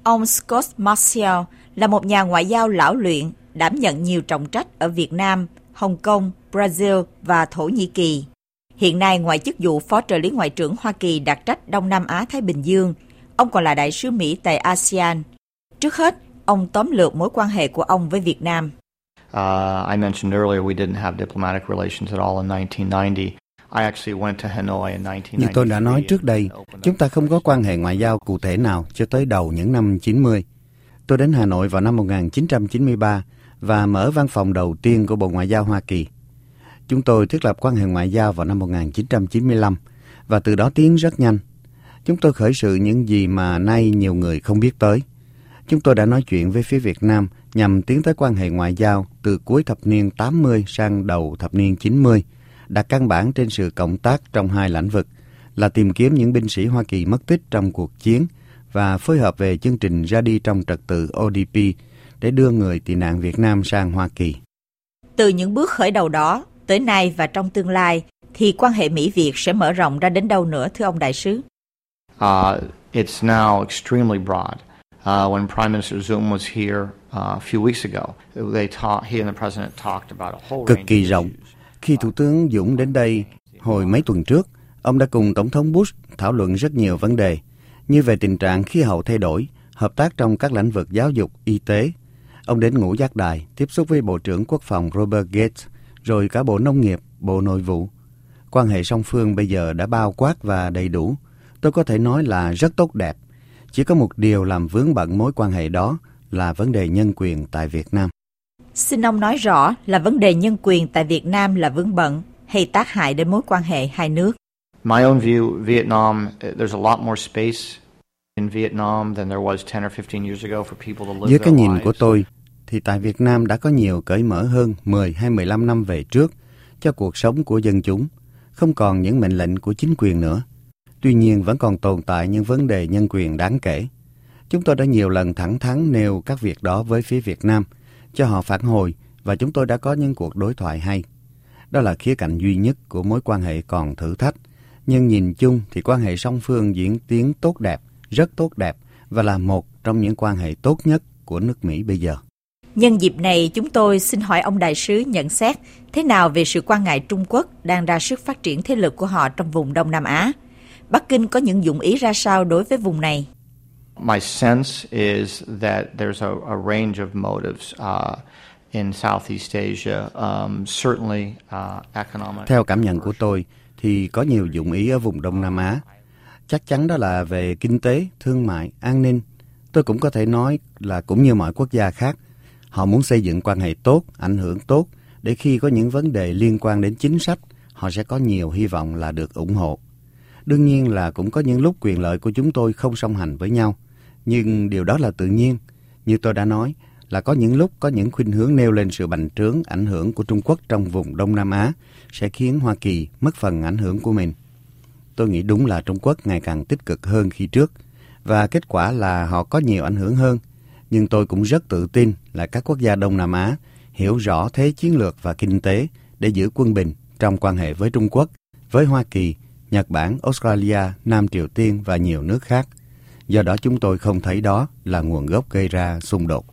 Ông Scott Marcial là một nhà ngoại giao lão luyện, đảm nhận nhiều trọng trách ở Việt Nam, Hồng Kông, Brazil và Thổ Nhĩ Kỳ. Hiện nay, ngoài chức vụ Phó trợ lý Ngoại trưởng Hoa Kỳ đặc trách Đông Nam Á-Thái Bình Dương, ông còn là đại sứ Mỹ tại ASEAN. Trước hết, ông tóm lược mối quan hệ của ông với Việt Nam. I mentioned earlier we didn't have diplomatic relations at all in 1990. I actually went to Hanoi in 1993. Như tôi đã nói trước đây, chúng ta không có quan hệ ngoại giao cụ thể nào cho tới đầu những năm 90. Tôi đến Hà Nội vào năm 1993 và mở văn phòng đầu tiên của Bộ Ngoại giao Hoa Kỳ. Chúng tôi thiết lập quan hệ ngoại giao vào năm 1995 và từ đó tiến rất nhanh. Chúng tôi khởi sự những gì mà nay nhiều người không biết tới. Chúng tôi đã nói chuyện với phía Việt Nam nhằm tiến tới quan hệ ngoại giao từ cuối thập niên 80 sang đầu thập niên 90, đặt căn bản trên sự cộng tác trong hai lĩnh vực là tìm kiếm những binh sĩ Hoa Kỳ mất tích trong cuộc chiến và phối hợp về chương trình ra đi trong trật tự ODP để đưa người tị nạn Việt Nam sang Hoa Kỳ. Từ những bước khởi đầu đó, tới nay và trong tương lai, thì quan hệ Mỹ-Việt sẽ mở rộng ra đến đâu nữa, thưa ông đại sứ? It's now extremely broad. When Prime Minister Zoom was here a few weeks ago, he and the President talked about a whole Cực range kỳ of rộng. issues. Khi Thủ tướng Dũng đến đây hồi mấy tuần trước, ông đã cùng Tổng thống Bush thảo luận rất nhiều vấn đề, như về tình trạng khí hậu thay đổi, hợp tác trong các lĩnh vực giáo dục, y tế. Ông đến Ngũ Giác Đài, tiếp xúc với Bộ trưởng Quốc phòng Robert Gates, rồi cả Bộ Nông nghiệp, Bộ Nội vụ. Quan hệ song phương bây giờ đã bao quát và đầy đủ. Tôi có thể nói là rất tốt đẹp. Chỉ có một điều làm vướng bận mối quan hệ đó là vấn đề nhân quyền tại Việt Nam. Xin ông nói rõ là vấn đề nhân quyền tại Việt Nam là vướng bận hay tác hại đến mối quan hệ hai nước? My own view, Vietnam, there's a lot more space in Vietnam than there was 10 or 15 years ago for people to live Dưới cái their nhìn lives. của tôi, thì tại Việt Nam đã có nhiều cởi mở hơn 10 hay 15 năm về trước cho cuộc sống của dân chúng, không còn những mệnh lệnh của chính quyền nữa. Tuy nhiên vẫn còn tồn tại những vấn đề nhân quyền đáng kể. Chúng tôi đã nhiều lần thẳng thắn nêu các việc đó với phía Việt Nam, cho họ phản hồi và chúng tôi đã có những cuộc đối thoại hay. Đó là khía cạnh duy nhất của mối quan hệ còn thử thách. Nhưng nhìn chung thì quan hệ song phương diễn tiến tốt đẹp, rất tốt đẹp và là một trong những quan hệ tốt nhất của nước Mỹ bây giờ. Nhân dịp này, chúng tôi xin hỏi ông đại sứ nhận xét thế nào về sự quan ngại Trung Quốc đang ra sức phát triển thế lực của họ trong vùng Đông Nam Á? Bắc Kinh có những dụng ý ra sao đối với vùng này? My sense is that there's a range of motives in Southeast Asia, certainly economic. Theo cảm nhận của tôi thì có nhiều dụng ý ở vùng Đông Nam Á. Chắc chắn đó là về kinh tế, thương mại, an ninh. Tôi cũng có thể nói là cũng như mọi quốc gia khác, họ muốn xây dựng quan hệ tốt, ảnh hưởng tốt, để khi có những vấn đề liên quan đến chính sách, họ sẽ có nhiều hy vọng là được ủng hộ. Đương nhiên là cũng có những lúc quyền lợi của chúng tôi không song hành với nhau, nhưng điều đó là tự nhiên. Như tôi đã nói, là có những lúc có những khuynh hướng nêu lên sự bành trướng, ảnh hưởng của Trung Quốc trong vùng Đông Nam Á sẽ khiến Hoa Kỳ mất phần ảnh hưởng của mình. Tôi nghĩ đúng là Trung Quốc ngày càng tích cực hơn khi trước, và kết quả là họ có nhiều ảnh hưởng hơn. Nhưng tôi cũng rất tự tin là các quốc gia Đông Nam Á hiểu rõ thế chiến lược và kinh tế để giữ quân bình trong quan hệ với Trung Quốc, với Hoa Kỳ, Nhật Bản, Australia, Nam Triều Tiên và nhiều nước khác. Do đó chúng tôi không thấy đó là nguồn gốc gây ra xung đột.